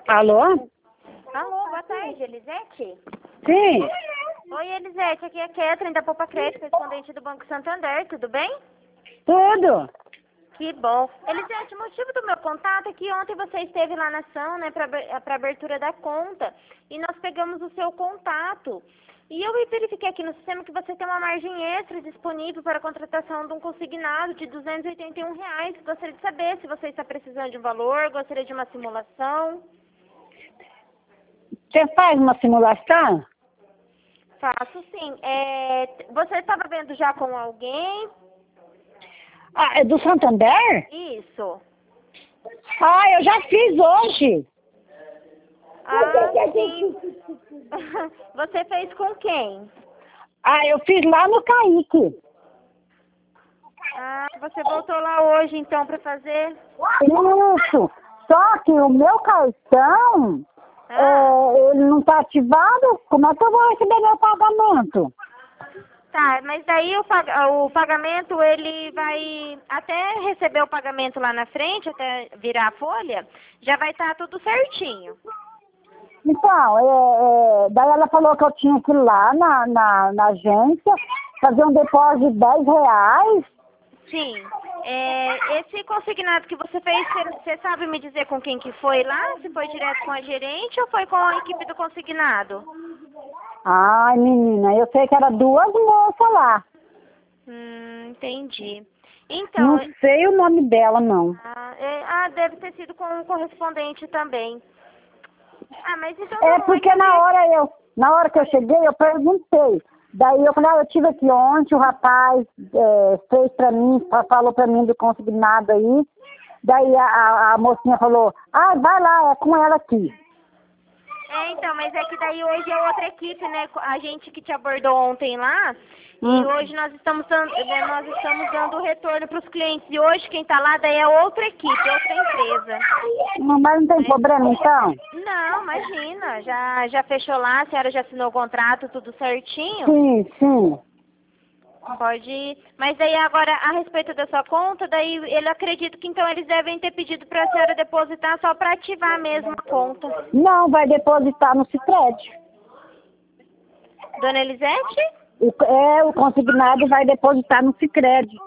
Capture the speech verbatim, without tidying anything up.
Alô? Alô, boa tarde, Elisete? Sim. Oi, Elisete, aqui é a Catherine da Poupa Crédito, correspondente do Banco Santander, tudo bem? Tudo. Que bom. Elisete, o motivo do meu contato é que ontem você esteve lá na ação, né, para abertura da conta, e nós pegamos o seu contato. E eu verifiquei aqui no sistema que você tem uma margem extra disponível para a contratação de um consignado de duzentos e oitenta e um reais. Gostaria de saber se você está precisando de um valor, gostaria de uma simulação. Você faz uma simulação? Faço sim. É, você estava vendo já com alguém? Ah, é do Santander? Isso. Ah, eu já fiz hoje. Ah, sim. Você fez com quem? Ah, eu fiz lá no Kaique. Ah, você voltou lá hoje então para fazer? Isso. Só que o meu cartão, Ah. é, ele não está ativado. Como é que eu vou receber meu pagamento? Tá, mas daí o, pag o pagamento, ele vai, até receber o pagamento lá na frente, até virar a folha, já vai estar tudo certinho. Então, é, é, daí ela falou que eu tinha que ir lá na, na, na agência, fazer um depósito de dez reais. Sim. É, esse consignado que você fez, você sabe me dizer com quem que foi lá? Se foi direto com a gerente ou foi com a equipe do consignado? Ai, menina, eu sei que era duas moças lá. Hum, entendi. Então, Não sei o nome dela, não. ah, é, ah, deve ter sido com o correspondente também. Ah, mas então É não, porque é que na hora eu, na hora que eu cheguei, eu perguntei. Daí eu falei, ah, eu tive aqui ontem, o rapaz é, fez pra mim, fa- falou pra mim do consignado aí. Daí a, a, a mocinha falou, ah, vai lá, é com ela aqui. É, então, mas é que daí hoje é outra equipe, né? A gente que te abordou ontem lá, Hum. e hoje nós estamos dando, né, nós estamos dando o retorno para os clientes. E hoje quem está lá daí é outra equipe, outra empresa. Não, mas não tem problema então? Não, imagina, já, já fechou lá, a senhora já assinou o contrato, tudo certinho. Sim, sim. Pode ir. Mas daí agora, a respeito da sua conta, daí ele acredita que então eles devem ter pedido para a senhora depositar só para ativar mesmo a conta. Não, vai depositar no Cicred. Dona Elisete? O, é, o consignado vai depositar no Cicred.